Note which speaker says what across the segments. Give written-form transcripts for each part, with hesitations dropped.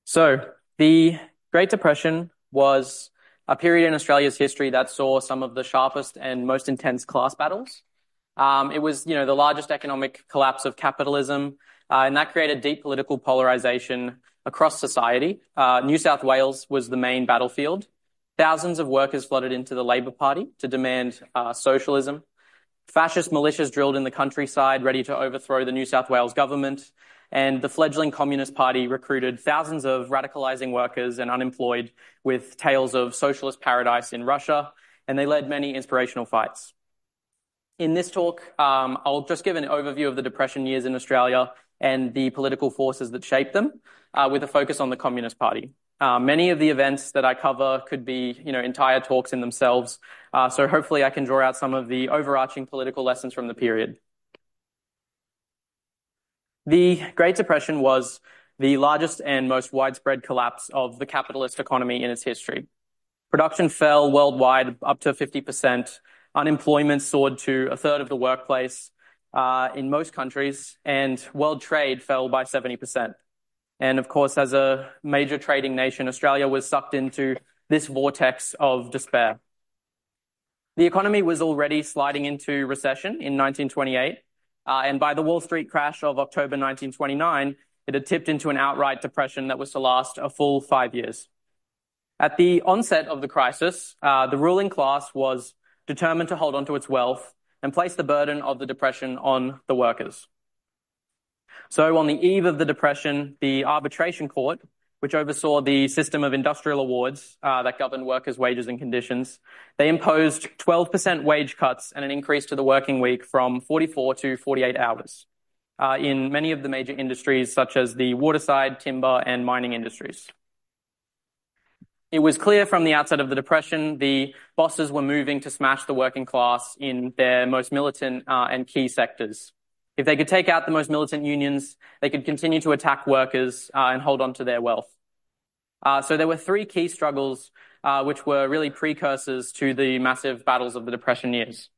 Speaker 1: So, the Great Depression was a period in Australia's history that saw some of the sharpest and most intense class battles. It was, the largest economic collapse of capitalism, and that created deep political polarization across society. New South Wales was the main battlefield. Thousands of workers flooded into the Labor Party to demand socialism. Fascist militias drilled in the countryside, ready to overthrow the New South Wales government. And the fledgling Communist Party recruited thousands of radicalizing workers and unemployed with tales of socialist paradise in Russia, and they led many inspirational fights. In this talk, I'll just give an overview of the Depression years in Australia and the political forces that shaped them, with a focus on the Communist Party. Many of the events that I cover could be, entire talks in themselves, so hopefully I can draw out some of the overarching political lessons from the period. The Great Depression was the largest and most widespread collapse of the capitalist economy in its history. Production fell worldwide up to 50%. Unemployment soared to a third of the workplace in most countries, and world trade fell by 70%. And of course, as a major trading nation, Australia was sucked into this vortex of despair. The economy was already sliding into recession in 1928. And by the Wall Street crash of October 1929, it had tipped into an outright depression that was to last a full 5 years. At the onset of the crisis, the ruling class was determined to hold on to its wealth and place the burden of the depression on the workers. So on the eve of the Depression, the Arbitration Court, which oversaw the system of industrial awards that governed workers' wages and conditions, they imposed 12% wage cuts and an increase to the working week from 44 to 48 hours in many of the major industries such as the waterside, timber, and mining industries. It was clear from the outset of the Depression the bosses were moving to smash the working class in their most militant and key sectors. If they could take out the most militant unions, they could continue to attack workers and hold on to their wealth. So there were three key struggles which were really precursors to the massive battles of the Depression years.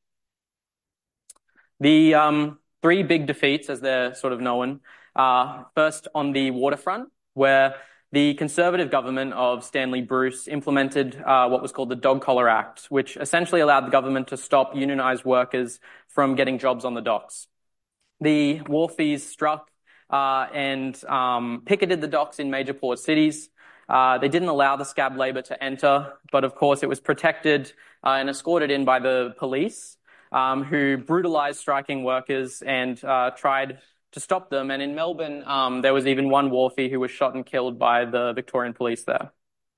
Speaker 1: The three big defeats, as they're sort of known, first on the waterfront, where the Conservative government of Stanley Bruce implemented what was called the Dog Collar Act, which essentially allowed the government to stop unionized workers from getting jobs on the docks. The wharfies struck and picketed the docks in major port cities. They didn't allow the scab labor to enter, but of course it was protected and escorted in by the police, who brutalized striking workers and tried to stop them. And in Melbourne, there was even one wharfie who was shot and killed by the Victorian police there.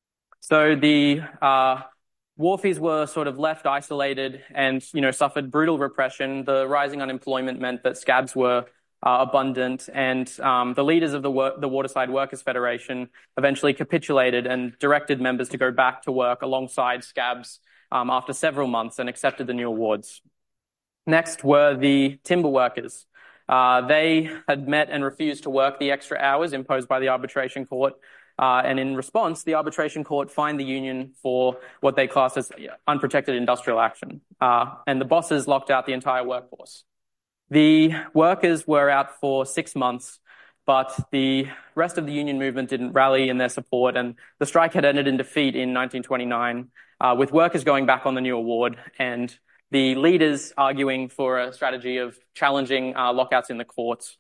Speaker 1: So the wharfies were sort of left isolated and, suffered brutal repression. The rising unemployment meant that scabs were abundant, and the leaders of the Waterside Workers' Federation eventually capitulated and directed members to go back to work alongside scabs after several months and accepted the new awards. Next were the timber workers. They had met and refused to work the extra hours imposed by the Arbitration Court. And in response, the Arbitration Court fined the union for what they classed as unprotected industrial action. And the bosses locked out the entire workforce. The workers were out for 6 months, but the rest of the union movement didn't rally in their support, and the strike had ended in defeat in 1929, with workers going back on the new award and the leaders arguing for a strategy of challenging lockouts in the courts.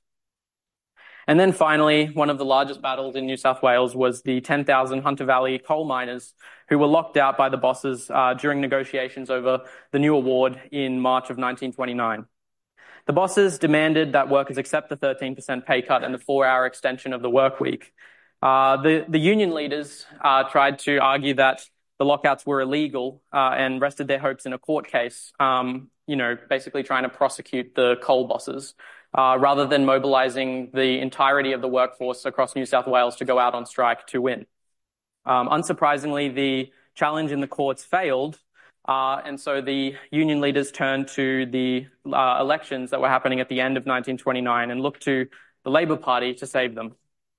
Speaker 1: And then finally, one of the largest battles in New South Wales was the 10,000 Hunter Valley coal miners who were locked out by the bosses during negotiations over the new award in March of 1929. The bosses demanded that workers accept the 13% pay cut and the 4-hour extension of the work week. The union leaders tried to argue that the lockouts were illegal and rested their hopes in a court case, basically trying to prosecute the coal bosses, rather than mobilizing the entirety of the workforce across New South Wales to go out on strike to win. Unsurprisingly, the challenge in the courts failed, and so the union leaders turned to the elections that were happening at the end of 1929 and looked to the Labor Party to save them.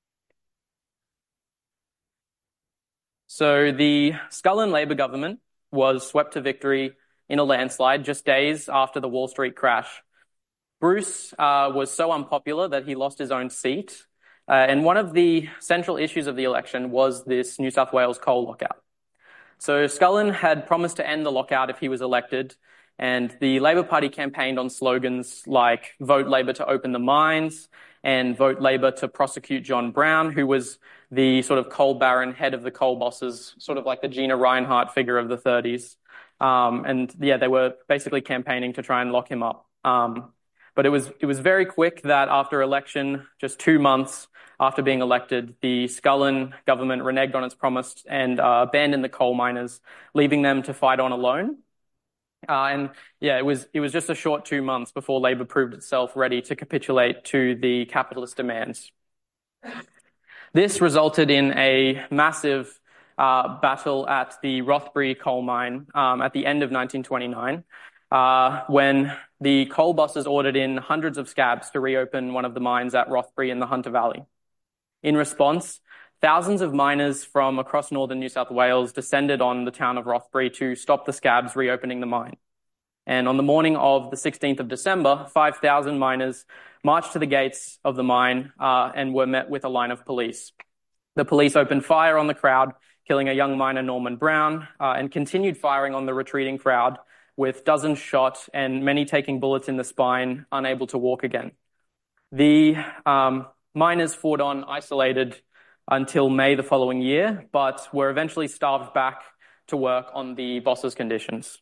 Speaker 1: So the Scullin Labor government was swept to victory in a landslide just days after the Wall Street crash. Bruce was so unpopular that he lost his own seat, And one of the central issues of the election was this New South Wales coal lockout. So Scullin had promised to end the lockout if he was elected, and the Labor Party campaigned on slogans like "Vote Labor to open the mines" and "Vote Labor to prosecute John Brown," who was the sort of coal baron, head of the coal bosses, sort of like the Gina Reinhart figure of the 30s. They were basically campaigning to try and lock him up. But it was very quick that after election, just 2 months after being elected, the Scullin government reneged on its promise and abandoned the coal miners, leaving them to fight on alone. It was just a short 2 months before Labor proved itself ready to capitulate to the capitalist demands. This resulted in a massive battle at the Rothbury coal mine at the end of 1929, when the coal bosses ordered in hundreds of scabs to reopen one of the mines at Rothbury in the Hunter Valley. In response, thousands of miners from across northern New South Wales descended on the town of Rothbury to stop the scabs reopening the mine. And on the morning of the 16th of December, 5,000 miners marched to the gates of the mine and were met with a line of police. The police opened fire on the crowd, killing a young miner, Norman Brown, and continued firing on the retreating crowd, with dozens shot and many taking bullets in the spine, unable to walk again. The miners fought on isolated until May the following year, but were eventually starved back to work on the boss's conditions.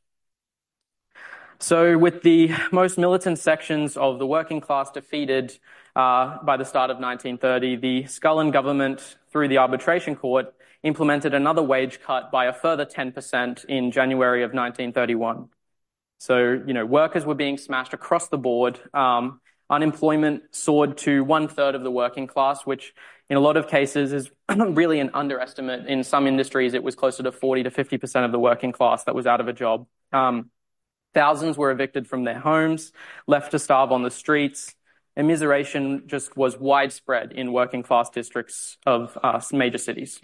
Speaker 1: So with the most militant sections of the working class defeated by the start of 1930, the Scullin government, through the arbitration court, implemented another wage cut by a further 10% in January of 1931. So, workers were being smashed across the board. Unemployment soared to 1/3 of the working class, which in a lot of cases is really an underestimate. In some industries, it was closer to 40 to 50% of the working class that was out of a job. Thousands were evicted from their homes, left to starve on the streets. Immiseration just was widespread in working class districts of major cities.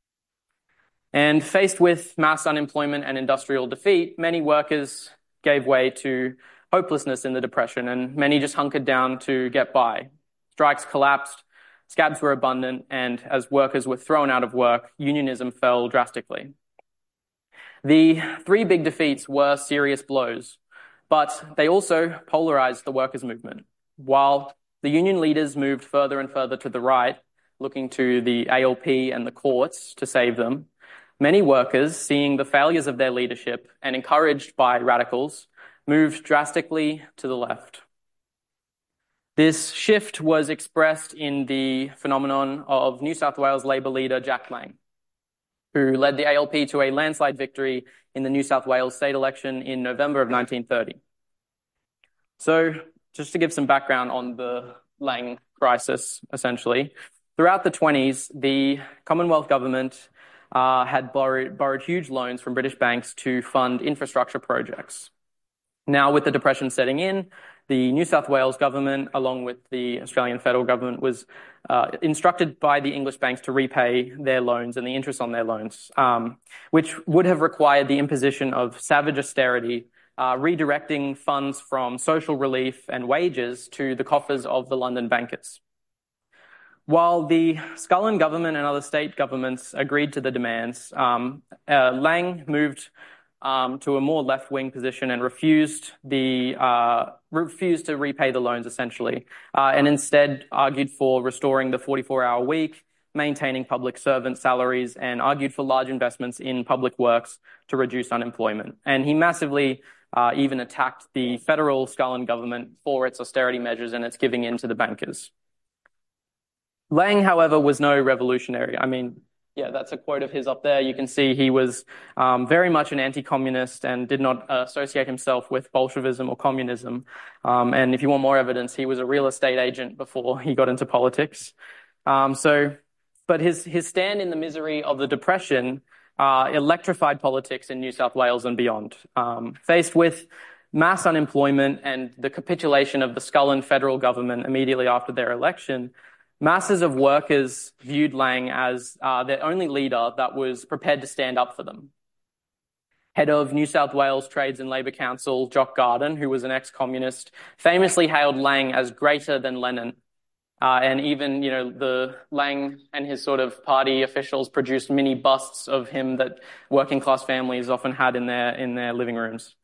Speaker 1: And faced with mass unemployment and industrial defeat, many workers gave way to hopelessness in the Depression, and many just hunkered down to get by. Strikes collapsed, scabs were abundant, and as workers were thrown out of work, unionism fell drastically. The three big defeats were serious blows, but they also polarized the workers' movement. While the union leaders moved further and further to the right, looking to the ALP and the courts to save them, many workers, seeing the failures of their leadership and encouraged by radicals, moved drastically to the left. This shift was expressed in the phenomenon of New South Wales Labor leader Jack Lang, who led the ALP to a landslide victory in the New South Wales state election in November of 1930. So, just to give some background on the Lang crisis, essentially, throughout the 20s, the Commonwealth government had borrowed huge loans from British banks to fund infrastructure projects. Now, with the Depression setting in, the New South Wales government, along with the Australian federal government, was instructed by the English banks to repay their loans and the interest on their loans, which would have required the imposition of savage austerity, redirecting funds from social relief and wages to the coffers of the London bankers. While the Scullin government and other state governments agreed to the demands, Lang moved to a more left-wing position and refused to repay the loans, essentially, and instead argued for restoring the 44-hour week, maintaining public servant salaries, and argued for large investments in public works to reduce unemployment. And he massively even attacked the federal Scullin government for its austerity measures and its giving in to the bankers. Lang, however, was no revolutionary. That's a quote of his up there. You can see he was very much an anti-communist and did not associate himself with Bolshevism or communism. And if you want more evidence, he was a real estate agent before he got into politics. But his stand in the misery of the Depression electrified politics in New South Wales and beyond. Faced with mass unemployment and the capitulation of the Scullin federal government immediately after their election, masses of workers viewed Lang as their only leader that was prepared to stand up for them. Head of New South Wales Trades and Labour Council, Jock Garden, who was an ex-communist, famously hailed Lang as greater than Lenin. And even, the Lang and his sort of party officials produced mini busts of him that working class families often had in their living rooms.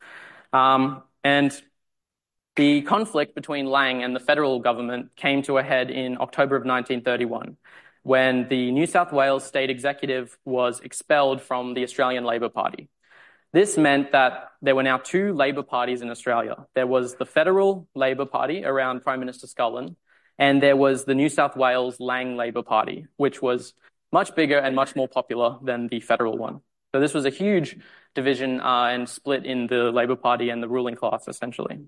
Speaker 1: And the conflict between Lang and the federal government came to a head in October of 1931, when the New South Wales state executive was expelled from the Australian Labor Party. This meant that there were now two Labor parties in Australia. There was the Federal Labor Party around Prime Minister Scullin, and there was the New South Wales Lang Labor Party, which was much bigger and much more popular than the federal one. So this was a huge division and split in the Labor Party and the ruling class, essentially.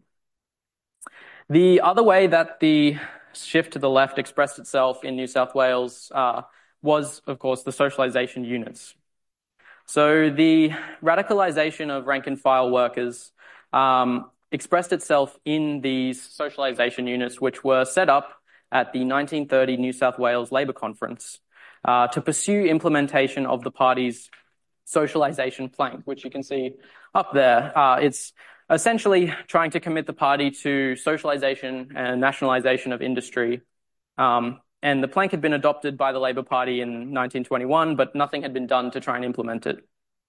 Speaker 1: The other way that the shift to the left expressed itself in New South Wales was, of course, the socialisation units. So the radicalisation of rank-and-file workers expressed itself in these socialisation units, which were set up at the 1930 New South Wales Labor Conference to pursue implementation of the party's socialisation plank, which you can see up there. It's essentially trying to commit the party to socialisation and nationalisation of industry. And the plank had been adopted by the Labor Party in 1921, but nothing had been done to try and implement it.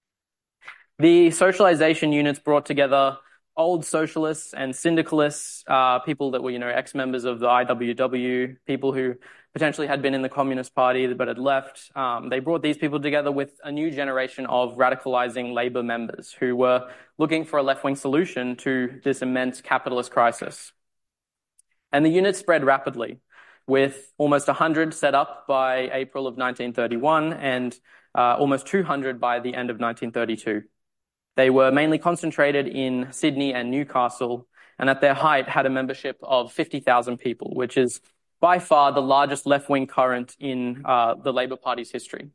Speaker 1: The socialisation units brought together old socialists and syndicalists, people that were, ex-members of the IWW, people who potentially had been in the Communist Party but had left. They brought these people together with a new generation of radicalizing Labor members who were looking for a left-wing solution to this immense capitalist crisis. And the unit spread rapidly, with almost 100 set up by April of 1931 and almost 200 by the end of 1932. They were mainly concentrated in Sydney and Newcastle, and at their height had a membership of 50,000 people, which is by far the largest left-wing current in the Labor Party's history.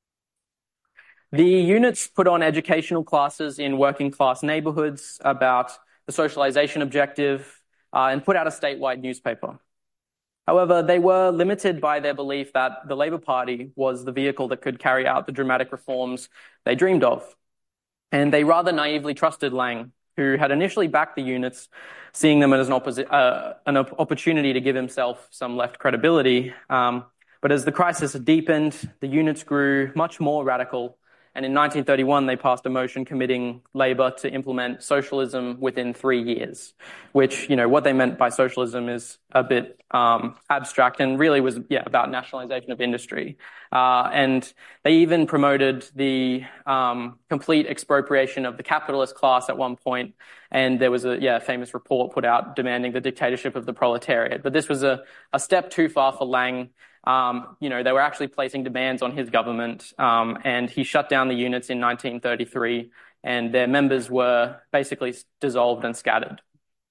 Speaker 1: The units put on educational classes in working-class neighbourhoods about the socialisation objective and put out a statewide newspaper. However, they were limited by their belief that the Labor Party was the vehicle that could carry out the dramatic reforms they dreamed of. And they rather naively trusted Lang, who had initially backed the units, seeing them as an opportunity to give himself some left credibility. But as the crisis deepened, the units grew much more radical. And in 1931, they passed a motion committing Labor to implement socialism within 3 years, which, what they meant by socialism is a bit abstract and really was, about nationalization of industry. And they even promoted the complete expropriation of the capitalist class at one point. And there was a famous report put out demanding the dictatorship of the proletariat. But this was a step too far for Lang. They were actually placing demands on his government, and he shut down the units in 1933, and their members were basically dissolved and scattered.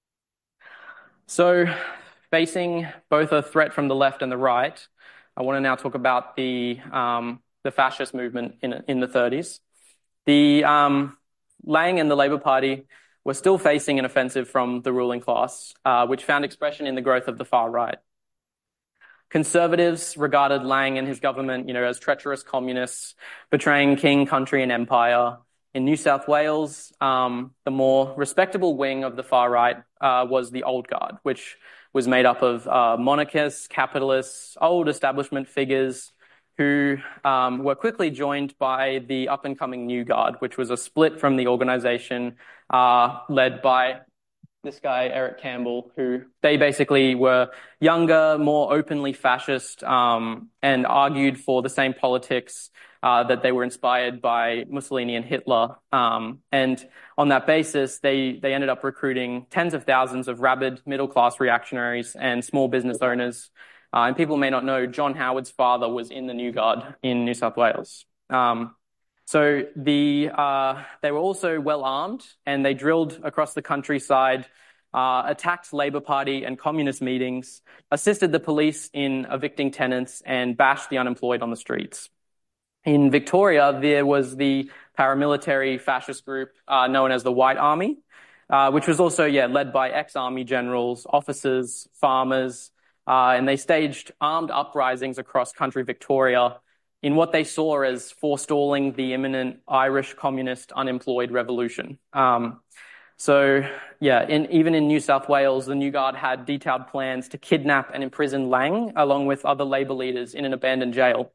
Speaker 1: So, facing both a threat from the left and the right, I want to now talk about the fascist movement in the 30s. The Lang and the Labor Party were still facing an offensive from the ruling class, which found expression in the growth of the far right. Conservatives regarded Lang and his government, as treacherous communists, betraying king, country, and empire. In New South Wales, the more respectable wing of the far right was the Old Guard, which was made up of monarchists, capitalists, old establishment figures who were quickly joined by the up-and-coming New Guard, which was a split from the organisation led by this guy, Eric Campbell, who they basically were younger, more openly fascist, and argued for the same politics that they were inspired by Mussolini and Hitler. And on that basis, they ended up recruiting tens of thousands of rabid middle-class reactionaries and small business owners. And people may not know, John Howard's father was in the New Guard in New South Wales. So they were also well armed, and they drilled across the countryside, attacked Labor Party and communist meetings, assisted the police in evicting tenants, and bashed the unemployed on the streets. In Victoria, there was the paramilitary fascist group known as the White Army, which was also led by ex-army generals, officers, farmers, and they staged armed uprisings across country Victoria in what they saw as forestalling the imminent Irish communist unemployed revolution. So, yeah, even in New South Wales, the New Guard had detailed plans to kidnap and imprison Lang along with other Labor leaders in an abandoned jail.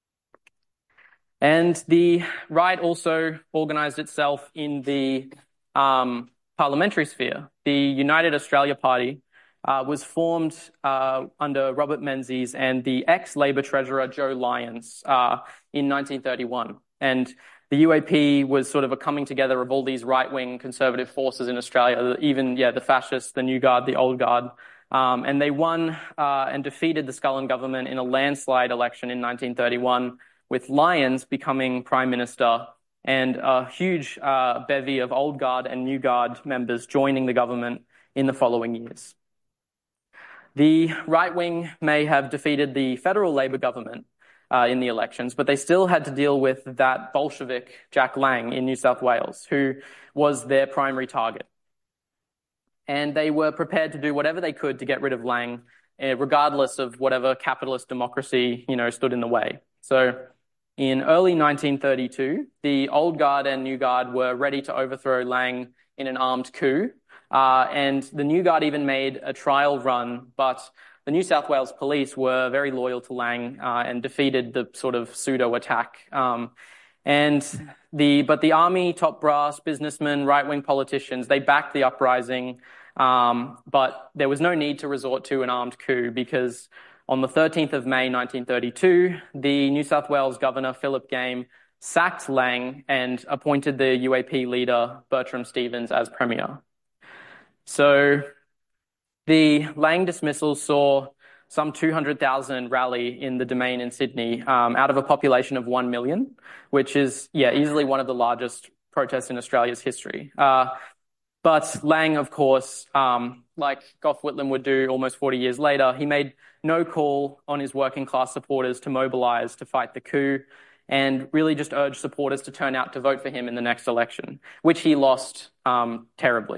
Speaker 1: And the right also organized itself in the parliamentary sphere. The United Australia Party was formed under Robert Menzies and the ex-Labor treasurer Joe Lyons in 1931. And the UAP was sort of a coming together of all these right-wing conservative forces in Australia, even, the fascists, the New Guard, the Old Guard. And they won and defeated the Scullin government in a landslide election in 1931, with Lyons becoming Prime Minister and a huge bevy of Old Guard and New Guard members joining the government in the following years. The right wing may have defeated the federal Labor government in the elections, but they still had to deal with that Bolshevik, Jack Lang, in New South Wales, who was their primary target. And they were prepared to do whatever they could to get rid of Lang, regardless of whatever capitalist democracy, stood in the way. So in early 1932, the Old Guard and New Guard were ready to overthrow Lang in an armed coup. And the New Guard even made a trial run, but the New South Wales police were very loyal to Lang and defeated the sort of pseudo-attack. But the army, top brass, businessmen, right-wing politicians, they backed the uprising, but there was no need to resort to an armed coup because on the 13th of May 1932, the New South Wales Governor, Philip Game, sacked Lang and appointed the UAP leader, Bertram Stevens, as Premier. So the Lang dismissal saw some 200,000 rally in the Domain in Sydney out of a population of 1 million, which is, easily one of the largest protests in Australia's history. But Lang, of course, like Gough Whitlam would do almost 40 years later, he made no call on his working class supporters to mobilize to fight the coup and really just urged supporters to turn out to vote for him in the next election, which he lost terribly.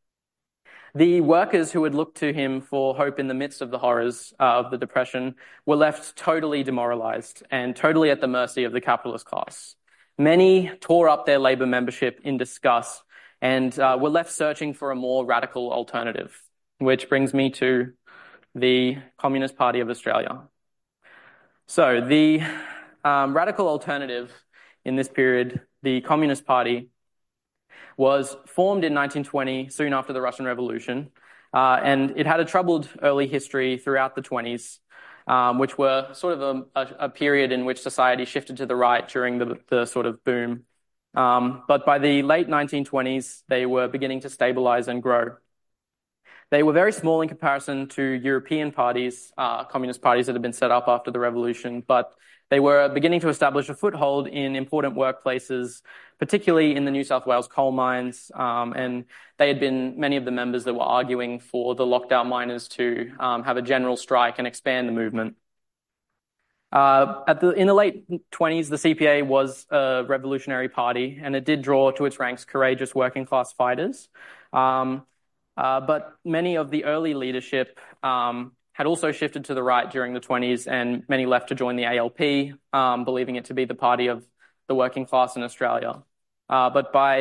Speaker 1: The workers who had looked to him for hope in the midst of the horrors of the Depression were left totally demoralized and totally at the mercy of the capitalist class. Many tore up their Labor membership in disgust and were left searching for a more radical alternative, which brings me to the Communist Party of Australia. So the radical alternative in this period, the Communist Party, was formed in 1920, soon after the Russian Revolution, and it had a troubled early history throughout the 20s, which were sort of a period in which society shifted to the right during the sort of boom. But by the late 1920s, they were beginning to stabilize and grow. They were very small in comparison to European parties, communist parties that had been set up after the revolution, but they were beginning to establish a foothold in important workplaces, particularly in the New South Wales coal mines, and they had been many of the members that were arguing for the locked-out miners to have a general strike and expand the movement. In the late 20s, the CPA was a revolutionary party, and it did draw to its ranks courageous working-class fighters. But many of the early leadership had also shifted to the right during the 20s, and many left to join the ALP, believing it to be the party of the working class in Australia. But by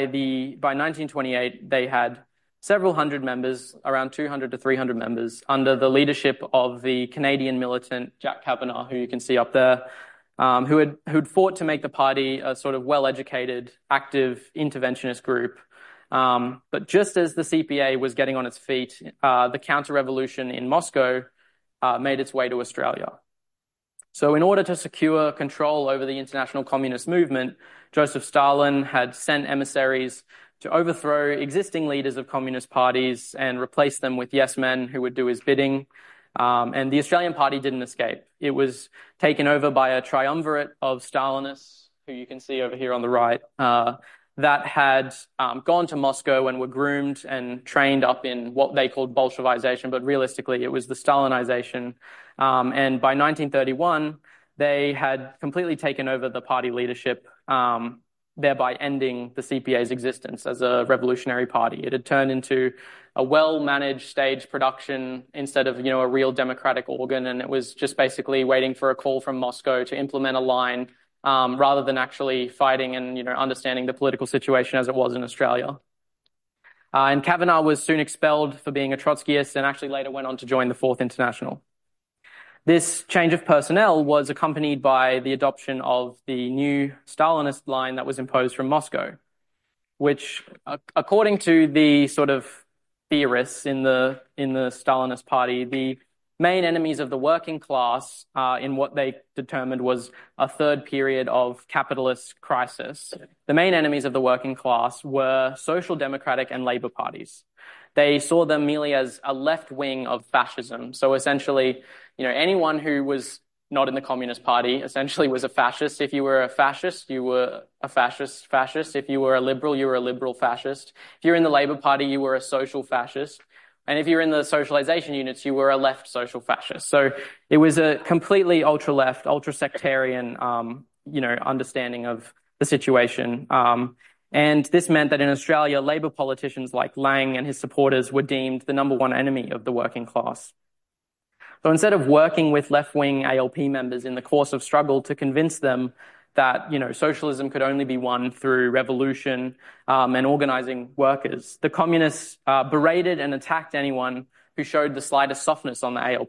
Speaker 1: 1928, they had several hundred members, around 200 to 300 members, under the leadership of the Canadian militant Jack Kavanagh, who you can see up there, who'd fought to make the party a sort of well-educated, active, interventionist group. But just as the CPA was getting on its feet, the counter-revolution in Moscow made its way to Australia. So in order to secure control over the international communist movement, Joseph Stalin had sent emissaries to overthrow existing leaders of communist parties and replace them with yes-men who would do his bidding. And the Australian party didn't escape. It was taken over by a triumvirate of Stalinists, who you can see over here on the right, that had gone to Moscow and were groomed and trained up in what they called Bolshevization, but realistically it was the Stalinization. And by 1931, they had completely taken over the party leadership, thereby ending the CPA's existence as a revolutionary party. It had turned into a well-managed stage production instead of, a real democratic organ, and it was just basically waiting for a call from Moscow to implement a line rather than actually fighting and, understanding the political situation as it was in Australia. And Kavanaugh was soon expelled for being a Trotskyist and actually later went on to join the Fourth International. This change of personnel was accompanied by the adoption of the new Stalinist line that was imposed from Moscow, which, according to the sort of theorists in the Stalinist party, the main enemies of the working class in what they determined was a third period of capitalist crisis. The main enemies of the working class were social democratic and labor parties. They saw them merely as a left wing of fascism. So essentially, anyone who was not in the Communist Party essentially was a fascist. If you were a fascist, you were a fascist. If you were a liberal, you were a liberal fascist. If you were in the Labour Party, you were a social fascist. And if you were in the socialization units, you were a left social fascist. So it was a completely ultra-left, ultra-sectarian, understanding of the situation. And this meant that in Australia, Labor politicians like Lang and his supporters were deemed the number one enemy of the working class. So instead of working with left-wing ALP members in the course of struggle to convince them that, socialism could only be won through revolution and organizing workers, the communists berated and attacked anyone who showed the slightest softness on the ALP.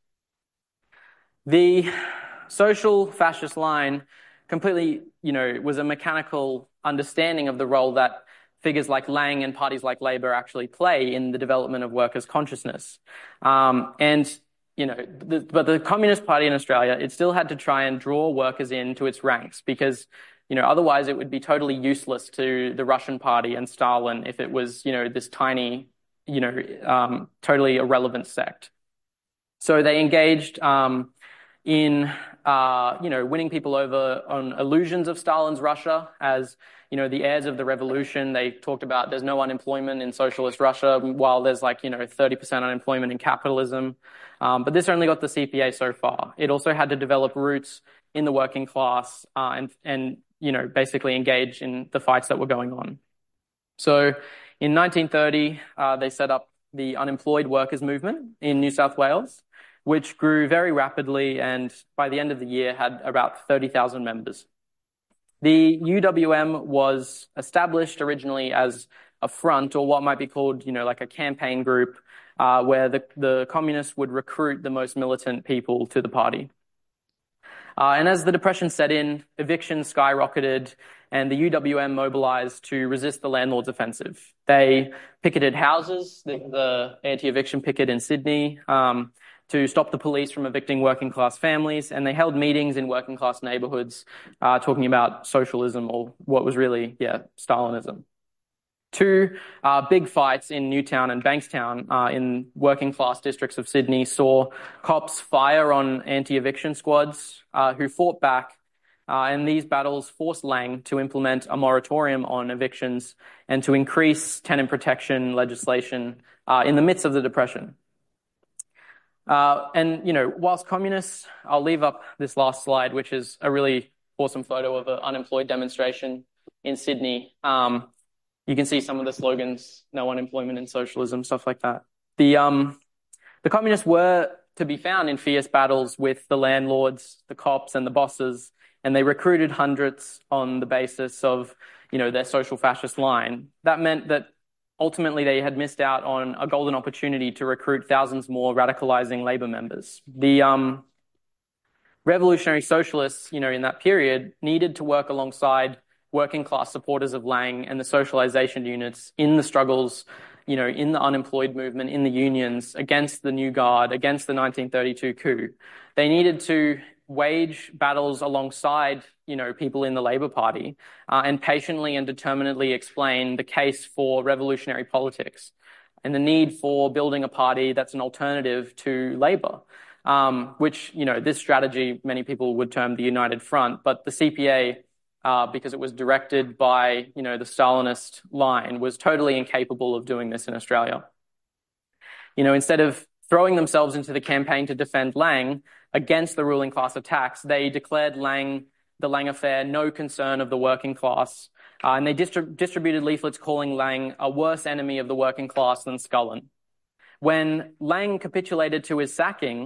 Speaker 1: The social fascist line completely, was a mechanical understanding of the role that figures like Lang and parties like Labor actually play in the development of workers' consciousness. But the Communist Party in Australia, it still had to try and draw workers into its ranks because, otherwise it would be totally useless to the Russian Party and Stalin if it was, this tiny, totally irrelevant sect. So they engaged in winning people over on illusions of Stalin's Russia as, the heirs of the revolution. They talked about there's no unemployment in socialist Russia, while there's 30% unemployment in capitalism. But this only got the CPA so far. It also had to develop roots in the working class and basically engage in the fights that were going on. So in 1930, they set up the unemployed workers movement in New South Wales, which grew very rapidly and by the end of the year had about 30,000 members. The UWM was established originally as a front, or what might be called, like a campaign group, where the communists would recruit the most militant people to the party. And as the Depression set in, evictions skyrocketed and the UWM mobilized to resist the landlords' offensive. They picketed houses, the anti-eviction picket in Sydney, to stop the police from evicting working class families, and they held meetings in working class neighborhoods talking about socialism, or what was really, Stalinism. Two big fights in Newtown and Bankstown in working class districts of Sydney saw cops fire on anti-eviction squads who fought back, and these battles forced Lang to implement a moratorium on evictions and to increase tenant protection legislation in the midst of the Depression. Whilst communists, I'll leave up this last slide, which is a really awesome photo of an unemployed demonstration in Sydney. You can see some of the slogans, no unemployment in socialism, stuff like that. The communists were to be found in fierce battles with the landlords, the cops, and the bosses, and they recruited hundreds on the basis of, their social fascist line. That meant that ultimately they had missed out on a golden opportunity to recruit thousands more radicalizing labor members. The revolutionary socialists, in that period needed to work alongside working class supporters of Lang and the socialization units in the struggles, in the unemployed movement, in the unions, against the New Guard, against the 1932 coup. They needed to wage battles alongside, people in the Labor Party and patiently and determinedly explain the case for revolutionary politics and the need for building a party that's an alternative to Labor, which, this strategy many people would term the United Front, but the CPA, because it was directed by, the Stalinist line, was totally incapable of doing this in Australia. Instead of throwing themselves into the campaign to defend Lang against the ruling class attacks, they declared the Lang affair no concern of the working class, and they distributed leaflets calling Lang a worse enemy of the working class than Scullin. When Lang capitulated to his sacking,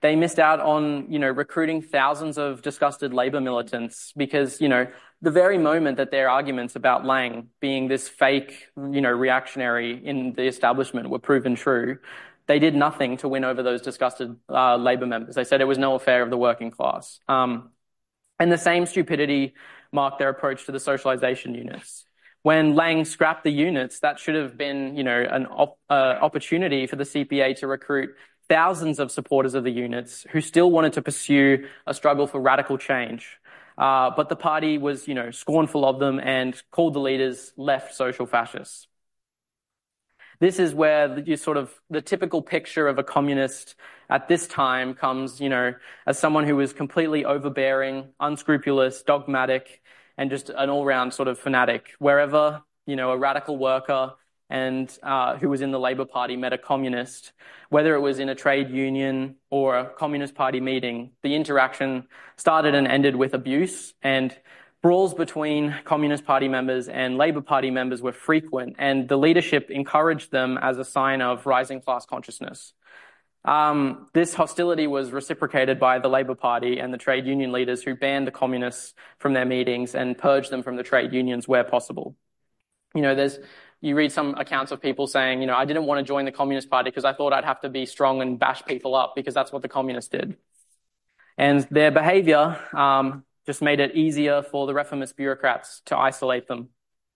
Speaker 1: They missed out on, recruiting thousands of disgusted labor militants because, the very moment that their arguments about Lang being this fake, reactionary in the establishment were proven true, they did nothing to win over those disgusted labor members. They said it was no affair of the working class. And the same stupidity marked their approach to the socialization units. When Lang scrapped the units, that should have been, an opportunity for the CPA to recruit thousands of supporters of the units who still wanted to pursue a struggle for radical change. But the party was, scornful of them and called the leaders left social fascists. This is where the typical picture of a communist at this time comes, as someone who was completely overbearing, unscrupulous, dogmatic, and just an all-round sort of fanatic. Wherever, a radical worker and who was in the Labour Party met a communist, whether it was in a trade union or a Communist Party meeting, the interaction started and ended with abuse, and brawls between Communist Party members and Labour Party members were frequent, and the leadership encouraged them as a sign of rising class consciousness. This hostility was reciprocated by the Labour Party and the trade union leaders who banned the communists from their meetings and purged them from the trade unions where possible. You read some accounts of people saying, I didn't want to join the Communist Party because I thought I'd have to be strong and bash people up because that's what the communists did. And their behavior just made it easier for the reformist bureaucrats to isolate them.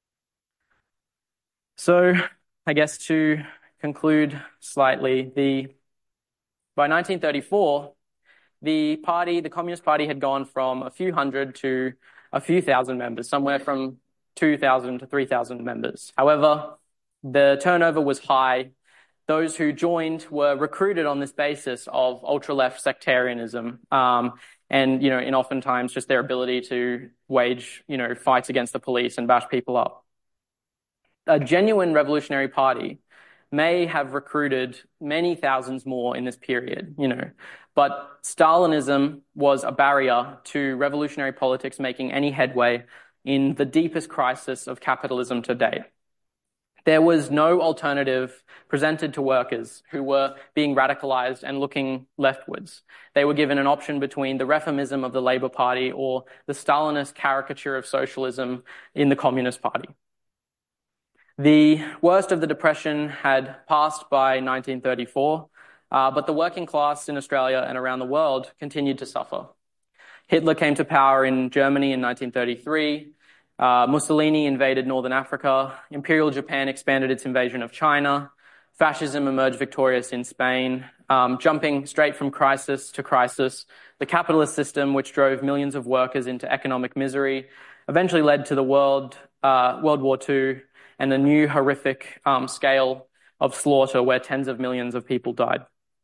Speaker 1: So, I guess to conclude slightly, by 1934, the Communist Party had gone from a few hundred to a few thousand members, somewhere from 2,000 to 3,000 members. However, the turnover was high. Those who joined were recruited on this basis of ultra-left sectarianism, and, in oftentimes just their ability to wage, fights against the police and bash people up. A genuine revolutionary party may have recruited many thousands more in this period, but Stalinism was a barrier to revolutionary politics making any headway in the deepest crisis of capitalism to date. There was no alternative presented to workers who were being radicalized and looking leftwards. They were given an option between the reformism of the Labour Party or the Stalinist caricature of socialism in the Communist Party. The worst of the Depression had passed by 1934, but the working class in Australia and around the world continued to suffer. Hitler came to power in Germany in 1933. Mussolini invaded Northern Africa. Imperial Japan expanded its invasion of China. Fascism emerged victorious in Spain. Jumping straight from crisis to crisis, the capitalist system, which drove millions of workers into economic misery, eventually led to the World War II and a new horrific scale of slaughter where tens of millions of people died.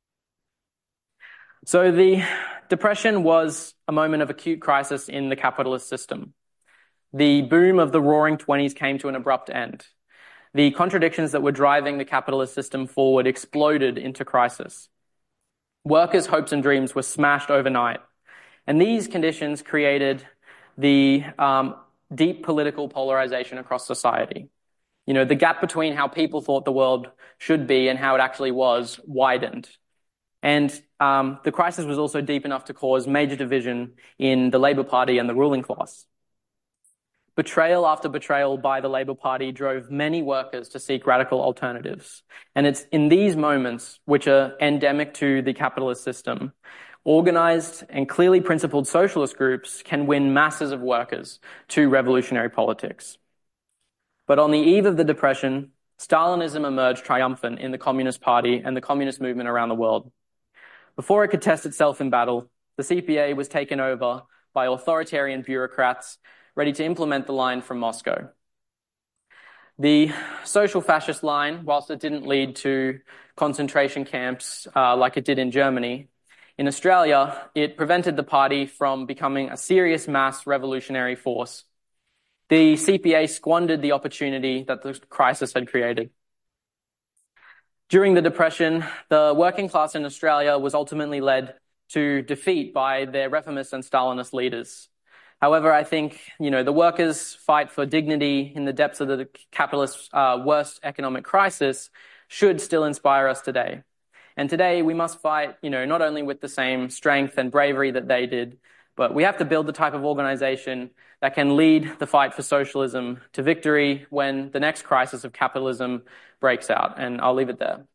Speaker 1: So the Depression was a moment of acute crisis in the capitalist system. The boom of the Roaring '20s came to an abrupt end. The contradictions that were driving the capitalist system forward exploded into crisis. Workers' hopes and dreams were smashed overnight. And these conditions created the deep political polarization across society. The gap between how people thought the world should be and how it actually was widened. And the crisis was also deep enough to cause major division in the Labour Party and the ruling class. Betrayal after betrayal by the Labour Party drove many workers to seek radical alternatives. And it's in these moments, which are endemic to the capitalist system, organized and clearly principled socialist groups can win masses of workers to revolutionary politics. But on the eve of the Depression, Stalinism emerged triumphant in the Communist Party and the communist movement around the world. Before it could test itself in battle, the CPA was taken over by authoritarian bureaucrats ready to implement the line from Moscow. The social fascist line, whilst it didn't lead to concentration camps like it did in Germany, in Australia, it prevented the party from becoming a serious mass revolutionary force. The CPA squandered the opportunity that the crisis had created. During the Depression, the working class in Australia was ultimately led to defeat by their reformist and Stalinist leaders. However, I think, the workers' fight for dignity in the depths of the capitalist worst economic crisis should still inspire us today. And today we must fight, not only with the same strength and bravery that they did, but we have to build the type of organization that can lead the fight for socialism to victory when the next crisis of capitalism breaks out. And I'll leave it there.